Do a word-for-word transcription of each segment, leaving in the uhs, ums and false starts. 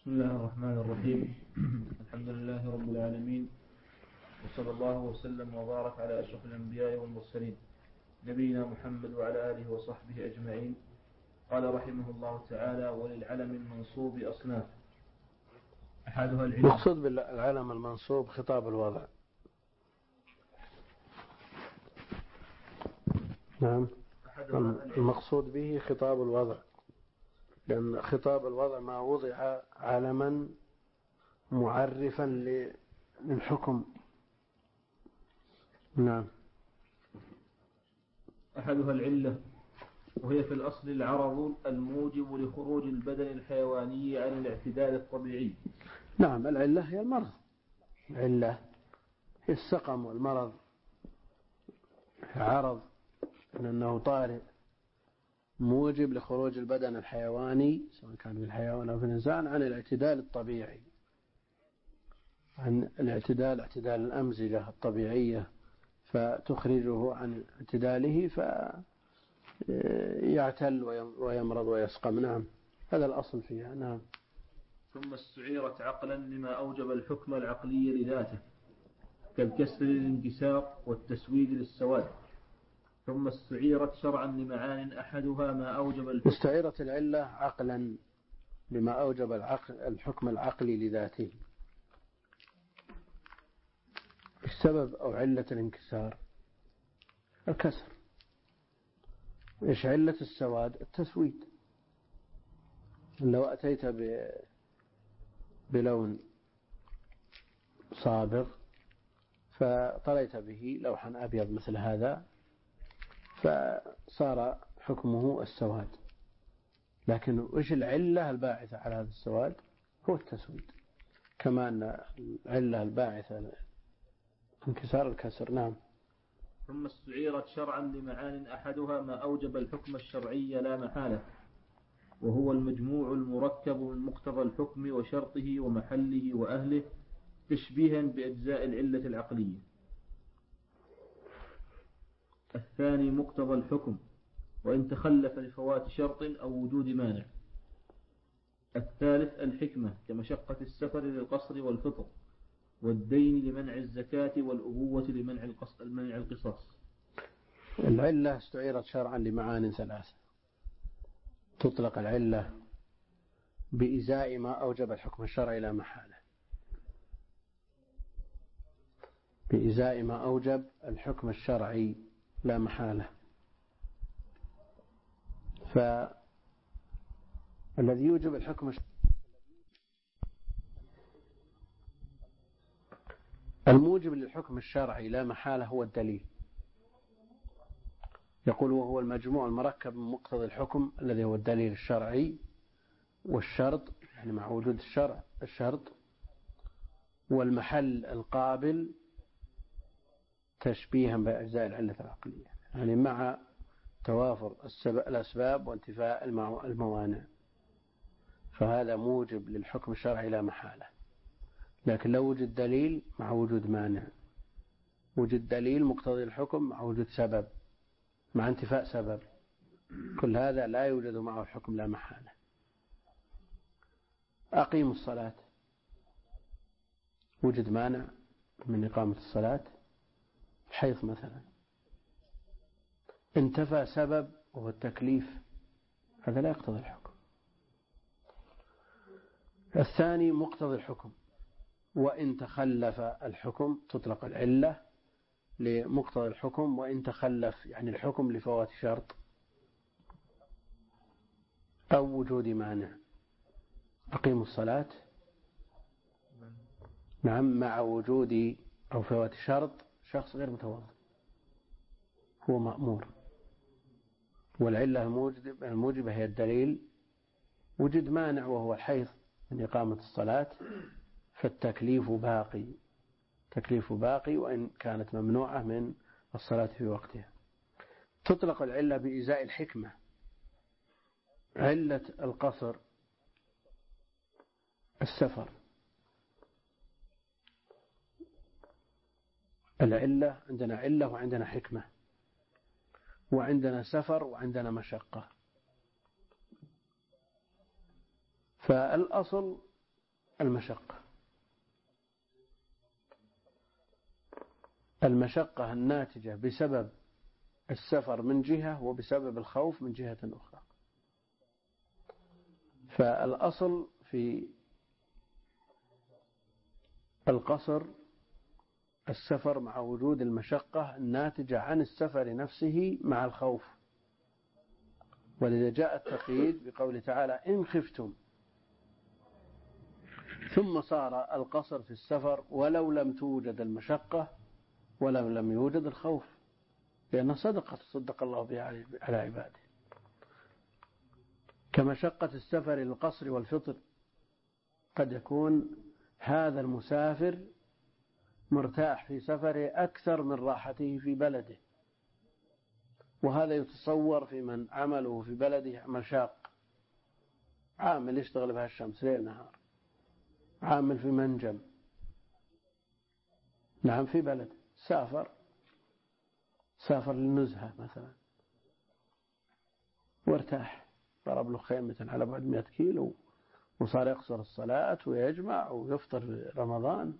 بسم الله الرحمن الرحيم. الحمد لله رب العالمين، وصلى الله وسلم وبارك على أشرف الأنبياء والمرسلين نبينا محمد وعلى آله وصحبه أجمعين. قال رحمه الله تعالى: وللعلم المنصوب أصناف، أحدها العلم. مقصود بالعلم المنصوب خطاب الوضع. نعم، المقصود به خطاب الوضع، لأن خطاب الوضع ما وضع علما معرفا للحكم. نعم. أحدها العلة، وهي في الأصل العرض الموجب لخروج البدن الحيواني عن الاعتدال الطبيعي. نعم، العلة هي المرض، العلة هي السقم والمرض، عرض لأنه طارئ موجب لخروج البدن الحيواني سواء كان في الحيوان أو في الإنسان عن الاعتدال الطبيعي، عن الاعتدال اعتدال الأمزجة الطبيعية، فتخرجه عن اعتداله فيعتل ويمرض ويسقم. نعم، هذا الأصل فيها. نعم. ثم استعيرت عقلا لما أوجب الحكم العقلي لذاته، كالكسر للانكسار والتسويد للسواد. ثم استعيرت شرعا لمعان أحدها ما أوجب الحكم. استعيرت العلة عقلا لما أوجب العقل الحكم العقلي لذاته. السبب أو علة الانكسار الكسر. إيش علة السواد؟ التسويد. لو أتيت بلون صابغ فطليت به لوحا أبيض مثل هذا فصار حكمه السواد، لكن إيش العلة الباعثة على هذا السواد؟ هو التسويد، كما أن العلة الباعثة انكسار الكسر. نعم. ثم استعيرت شرعا لمعان أحدها ما أوجب الحكم الشرعي لا محالة، وهو المجموع المركب من مقتضى الحكم وشرطه ومحله وأهله، تشبيها بأجزاء العلة العقلية. الثاني مقتضى الحكم، وإن تخلف لفوات شرط أو وجود مانع. الثالث الحكمة، كمشقة السفر للقصر والفطر، والدين لمنع الزكاة، والأبوة لمنع القصاص. العلة استعيرت شرعا لمعان ثلاثة. تطلق العلة بإزاء ما أوجب الحكم الشرعي لا محالة، بإزاء ما أوجب الحكم الشرعي لا محالة. فالذي يوجب الحكم الموجب للحكم الشرعي لا محالة هو الدليل. يقول: وهو المجموع المركب من مقتضى الحكم الذي هو الدليل الشرعي، والشرط يعني مع وجود الشرع الشرط، والمحل القابل تشبيها بأجزاء العلة العقلية، يعني مع توافر الأسباب وانتفاء الموانع، فهذا موجب للحكم الشرعي لا محالة. لكن لو وجد دليل مع وجود مانع، وجد دليل مقتضي الحكم مع وجود سبب مع انتفاء سبب، كل هذا لا يوجد معه الحكم لا محالة. أقيموا الصلاة، وجد مانع من إقامة الصلاة، حيث مثلا انتفى سبب وهو التكليف، هذا لا يقتضي الحكم. الثاني مقتضي الحكم، وإن تخلف الحكم تطلق العلة لمقتضى الحكم، وإن تخلف يعني الحكم لفوات شرط أو وجود مانع. أقيموا الصلاة، نعم، مع وجود أو فوات شرط شخص غير متوضئ هو مأمور، والعلة الموجبة هي الدليل. وجد مانع وهو الحيض من إقامة الصلاة، فالتكليف باقي، تكليف باقي وإن كانت ممنوعة من الصلاة في وقتها. تطلق العلة بإزاء الحكمة. علة القصر السفر، العلة عندنا علة وعندنا حكمة، وعندنا سفر وعندنا مشقة. فالأصل المشقة. المشقة الناتجة بسبب السفر من جهة وبسبب الخوف من جهة أخرى. فالأصل في القصر السفر مع وجود المشقة الناتجة عن السفر نفسه مع الخوف، ولذا جاء التقييد بقوله تعالى إن خفتم، ثم صار القصر في السفر ولو لم توجد المشقة ولو لم يوجد الخوف، لأنه صدقة صدق الله بها على عباده. كمشقة السفر للقصر والفطر، قد يكون هذا المسافر مرتاح في سفره أكثر من راحته في بلده، وهذا يتصور في من عمله في بلده عمل شاق، عامل يشتغل بها الشمس ليل نهار، عامل في منجم، نعم في بلد، سافر سافر للنزهة مثلا وارتاح، ضرب له خيمة على بعد مئة كيلو وصار يقصر الصلاة ويجمع ويفطر في رمضان.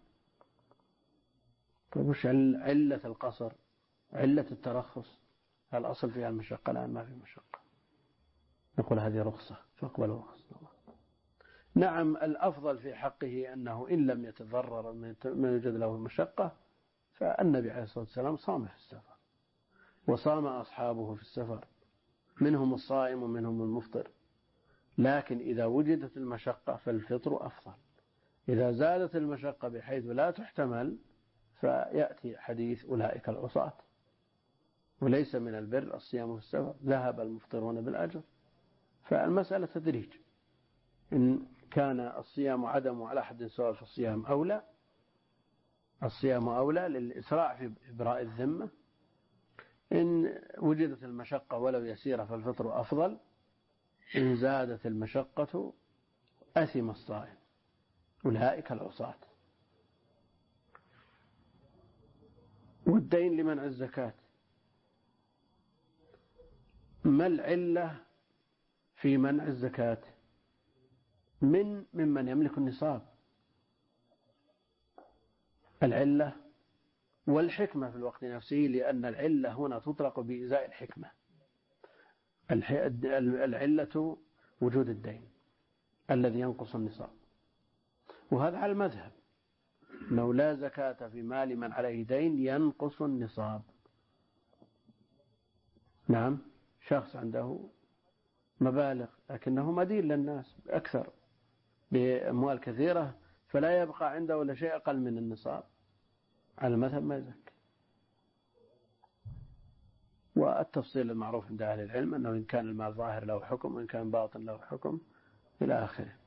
طيب وش علة القصر؟ علة الترخص. الأصل فيها المشقة، الآن ما في مشقة، نقول هذه رخصة فاقبلوا رخصة. نعم الأفضل في حقه أنه إن لم يتضرر من يوجد له المشقة، فالنبي عليه الصلاة والسلام صام في السفر وصام أصحابه في السفر، منهم الصائم ومنهم المفطر. لكن إذا وجدت المشقة فالفطر أفضل. إذا زادت المشقة بحيث لا تحتمل فيأتي حديث أولئك العصاة، وليس من البر الصيام في السفر، ذهب المفطرون بالأجر. فالمسألة تدريج، إن كان الصيام عدم على حد سواء في الصيام أولى، الصيام أولى للإسراع في إبراء الذمة. إن وجدت المشقة ولو يسيرة فالفطر أفضل. إن زادت المشقة أثم الصائم، أولئك العصاة. والدين لمنع الزكاة، ما العلة في منع الزكاة من ممن يملك النصاب؟ العلة والحكمة في الوقت نفسه، لأن العلة هنا تطلق بإزاء الحكمة. العلة وجود الدين الذي ينقص النصاب، وهذا على المذهب أنه لا زكاة في مال من عليه دين ينقص النصاب. نعم، شخص عنده مبالغ لكنه مدين للناس أكثر بأموال كثيرة، فلا يبقى عنده ولا شيء أقل من النصاب، على المذهب ما يزكي. والتفصيل المعروف عند أهل العلم أنه إن كان المال ظاهر له حكم وإن كان باطن له حكم إلى آخره.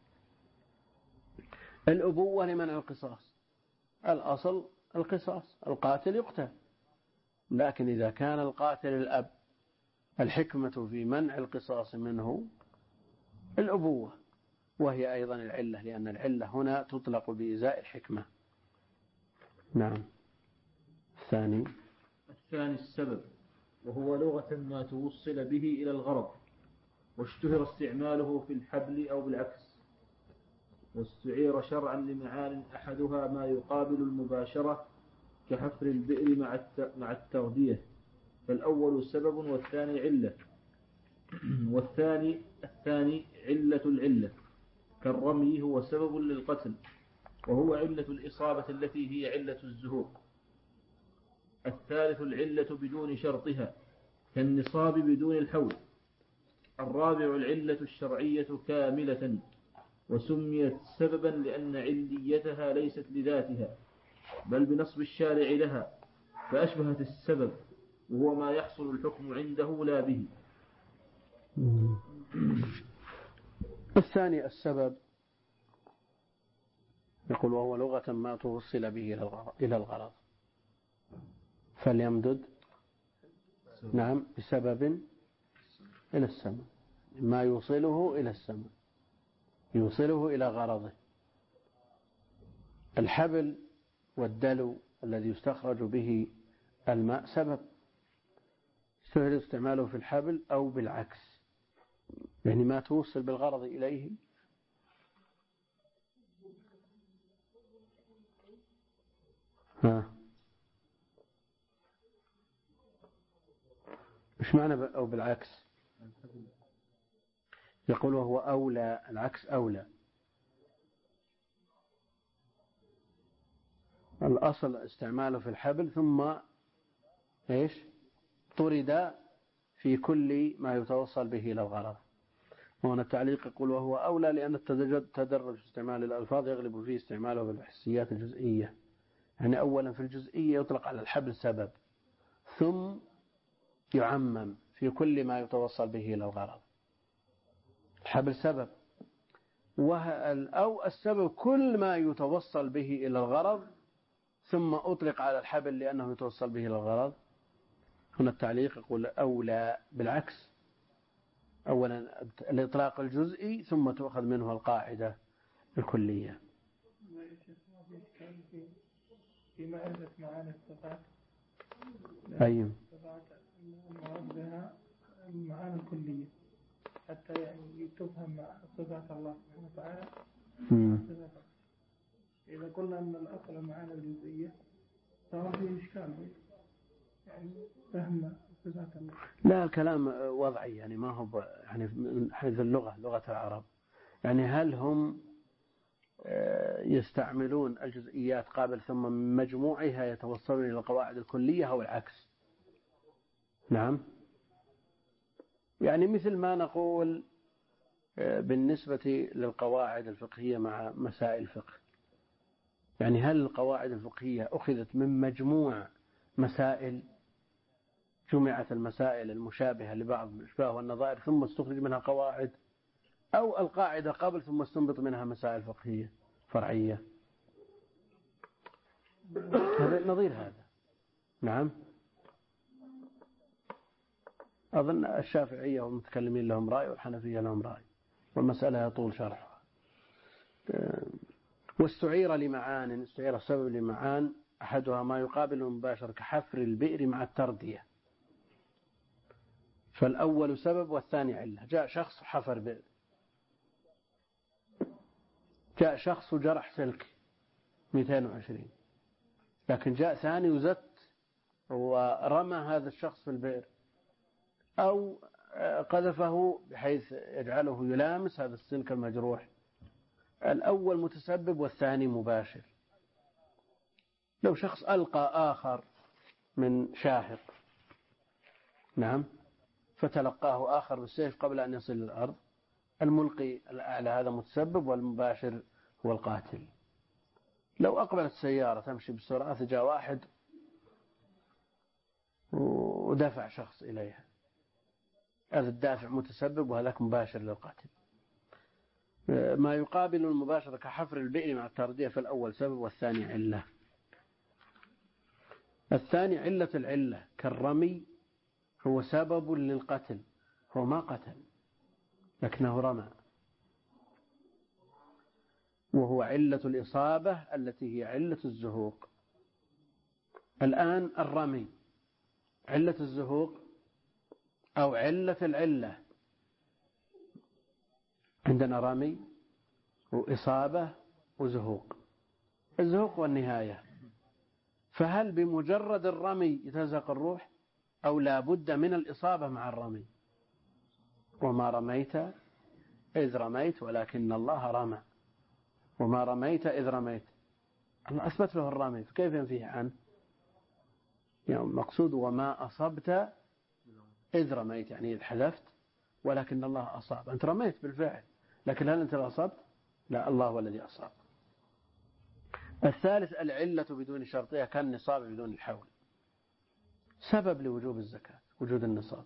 الأبوة لمنع القصاص، الأصل القصاص، القاتل يقتل، لكن إذا كان القاتل الأب الحكمة في منع القصاص منه الأبوة، وهي أيضا العلة، لأن العلة هنا تطلق بإزاء الحكمة. نعم. الثاني الثاني السبب، وهو لغة ما توصل به إلى الغرض، واشتهر استعماله في الحبل أو بالعكس، واستعير شرعا لمعان أحدها ما يقابل المباشرة كحفر البئر مع التغذية، فالأول سبب والثاني علة. والثاني الثاني علة العلة، كالرمي هو سبب للقتل، وهو علة الإصابة التي هي علة الزهور. الثالث العلة بدون شرطها، كالنصاب بدون الحول. الرابع العلة الشرعية كاملة، وسميت سببا لأن عليتها ليست لذاتها بل بنصب الشارع لها، فأشبهت السبب، وهو ما يحصل الحكم عنده لا به. الثاني السبب، يقول وهو لغة ما توصل به إلى الغرض، فليمدد نعم بسبب إلى السماء، ما يوصله إلى السماء، يوصله إلى غرضه. الحبل والدلو الذي يستخرج به الماء سبب، سهل استعماله في الحبل أو بالعكس، يعني ما توصل بالغرض إليه ها مش معنى أو بالعكس؟ يقول وهو أولى، العكس أولى. الأصل استعماله في الحبل ثم إيش طرد في كل ما يتوصل به إلى الغرض. وهنا التعليق يقول وهو أولى لأن التدرج في استعمال الألفاظ يغلب فيه استعماله بالحسيات الجزئية. يعني أولا في الجزئية يطلق على الحبل سبب، ثم يعمم في كل ما يتوصل به إلى الغرض. الحبل سبب، أو السبب كل ما يتوصل به إلى الغرض ثم أطلق على الحبل لأنه يتوصل به إلى الغرض. هنا التعليق يقول أولى بالعكس، أولا الإطلاق الجزئي ثم تؤخذ منه القاعدة الكلية. في معرفة معاني الصفات أيوة الصفات المراد بها المعاني الكلية حتى يعني تفهم صفات الله سبحانه وتعالى. إذا قلنا أن الأصل المعاني الجزئية صار فيه إشكال يعني فهم صفات الله. لا الكلام وضعي يعني ما هو يعني من حيث اللغة لغة العرب، يعني هل هم يستعملون الجزئيات قابل ثم من مجموعها يتوصلون إلى القواعد الكلية أو العكس؟ نعم، يعني مثل ما نقول بالنسبة للقواعد الفقهية مع مسائل الفقه، يعني هل القواعد الفقهية أخذت من مجموع مسائل، جمعت المسائل المشابهة لبعض الأشباه والنظائر ثم استخرج منها قواعد، أو القاعدة قبل ثم استنبط منها مسائل فقهية فرعية؟ هذا نظير هذا. نعم، أظن الشافعية والمتكلمين لهم رأي والحنفية لهم رأي، والمسألة يطول شرحها. واستعير لمعان، استعير السبب لمعان أحدها ما يقابل المباشر كحفر البئر مع التردية. فالأول سبب والثاني علة. جاء شخص حفر بئر، جاء شخص جرح سلك مئتين وعشرين، لكن جاء ثاني وزت ورمى هذا الشخص في البئر أو قذفه بحيث يجعله يلامس هذا السلك المجروح. الأول متسبب والثاني مباشر. لو شخص ألقى آخر من شاهق، نعم، فتلقاه آخر بالسيف قبل أن يصل للأرض، الملقي الأعلى هذا متسبب والمباشر هو القاتل. لو أقبلت السيارة تمشي بسرعة جاء واحد ودفع شخص إليها، هذا الدافع متسبب وهذاك مباشر للقاتل. ما يقابل المباشرة كحفر البئر مع التردية، فالأول سبب والثاني علة. الثاني علة العلة كالرمي هو سبب للقتل، هو ما قتل لكنه رمى، وهو علة الإصابة التي هي علة الزهوق. الآن الرمي علة الزهوق أو علة العلة. عندنا رمي وإصابة وزهوق. الزهوق والنهاية، فهل بمجرد الرمي يتزهق الروح أو لا بد من الإصابة مع الرمي؟ وما رميت إذ رميت ولكن الله رمى، وما رميت إذ رميت، الله أثبت له الرمي فكيف ينفيه عنه؟ يعني مقصود وما أصبت إذ رميت، يعني إذ حذفت ولكن الله أصاب. أنت رميت بالفعل لكن هل أنت أصبت؟ لا، الله هو الذي أصاب. الثالث العلة بدون شرطها كالنصاب بدون الحول. سبب لوجوب الزكاة وجود النصاب،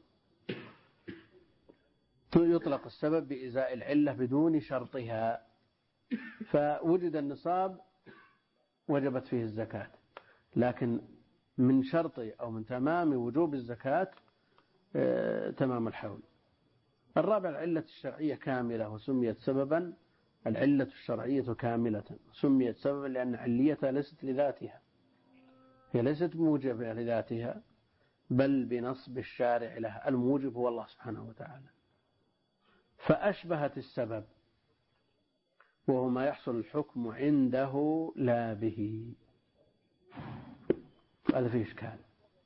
يطلق السبب بإزاء العلة بدون شرطها، فوجد النصاب وجبت فيه الزكاة، لكن من شرط أو من تمام وجوب الزكاة تمام الحول. الرابع العلة الشرعية كاملة وسميت سببا. العلة الشرعية كاملة سميت سببا لأن عليتها ليست لذاتها، هي ليست موجبة لذاتها بل بنصب الشارع لها. الموجب هو الله سبحانه وتعالى، فأشبهت السبب وهو ما يحصل الحكم عنده لا به. هذا فيه إشكال.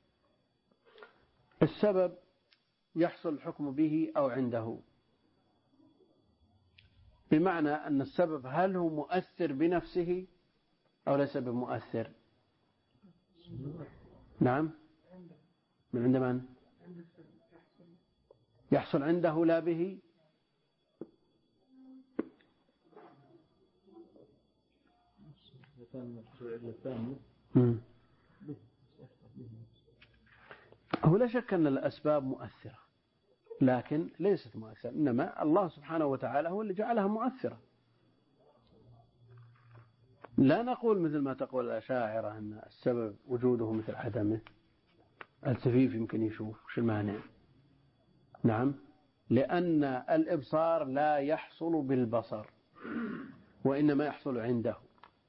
السبب يحصل الحكم به أو عنده، بمعنى أن السبب هل هو مؤثر بنفسه أو ليس بمؤثر؟ نعم، من عند من؟ يحصل عنده لا به. هو لا شك أن الأسباب مؤثرة، لكن ليست مؤثرة، إنما الله سبحانه وتعالى هو اللي جعلها مؤثرة. لا نقول مثل ما تقول الأشاعرة أن السبب وجوده مثل عدمه. السفيف يمكن يشوف، وش المانع؟ نعم، لأن الإبصار لا يحصل بالبصر وإنما يحصل عنده،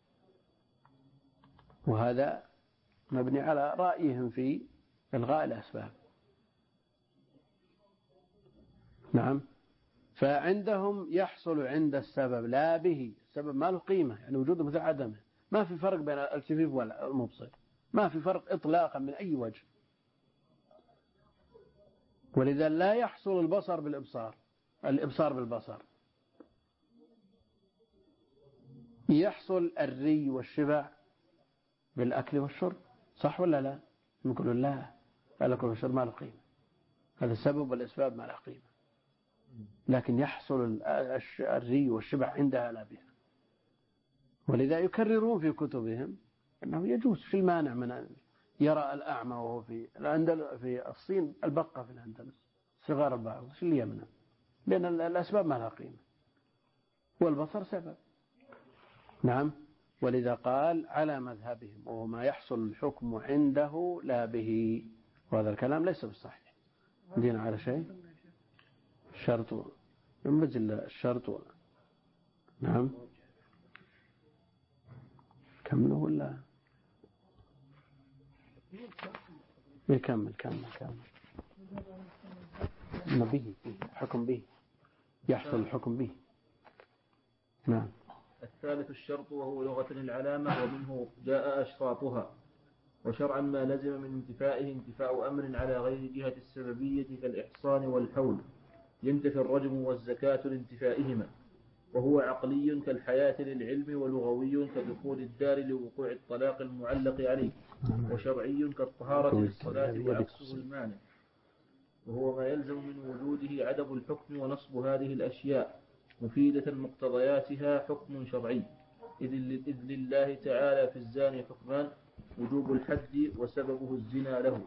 وهذا مبني على رأيهم في إلغاء الأسباب. نعم، فعندهم يحصل عند السبب لا به. السبب ما له قيمة، يعني وجوده مثل عدمه. ما في فرق بين السفيف والمبصر، ما في فرق إطلاقا من أي وجه. ولذا لا يحصل البصر بالإبصار، الإبصار بالبصر. يحصل الري والشبع بالأكل والشرب، صح ولا لا؟ نقول لا، الأكل والشرب ما له قيمة، هذا السبب والأسباب ما له قيمة، لكن يحصل الري والشبع عندها لا بها. ولذا يكررون في كتبهم أنه يجوز. في المانع من أن يرى الأعمى وهو في الأندلس في الصين البقة في الأندلس صغار البعض، في اللي يمنع؟ لأن الأسباب ما لها قيمة والبصر سبب. نعم، ولذا قال على مذهبهم وهو ما يحصل الحكم عنده لا به، وهذا الكلام ليس بالصحيح. دينا على شيء الشرط ينبذل الشرط. نعم، كمله ولا يكمل؟ كمل كمل. به حكم به، يحصل الحكم به. نعم. الثالث الشرط، وهو لغة العلامة، ومنه جاء أشراطها. وشرعا ما لزم من انتفائه انتفاء أمر على غير جهة السببية كالإحصان والحول، ينتفي الرجم والزكاة لانتفائهما. وهو عقلي كالحياة للعلم، ولغوي كدخول الدار لوقوع الطلاق المعلق عليه، وشرعي كالطهارة للصلاة وعكسه المانع. وهو ما يلزم من وجوده عدم الحكم ونصب هذه الأشياء مفيدة مقتضياتها حكم شرعي، إذ لله تعالى في الزاني حكمان: وجوب الحد وسببه الزنا له.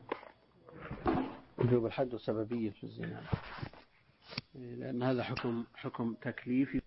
وجوب الحد وسببية في الزنا، لأن هذا حكم حكم تكليفي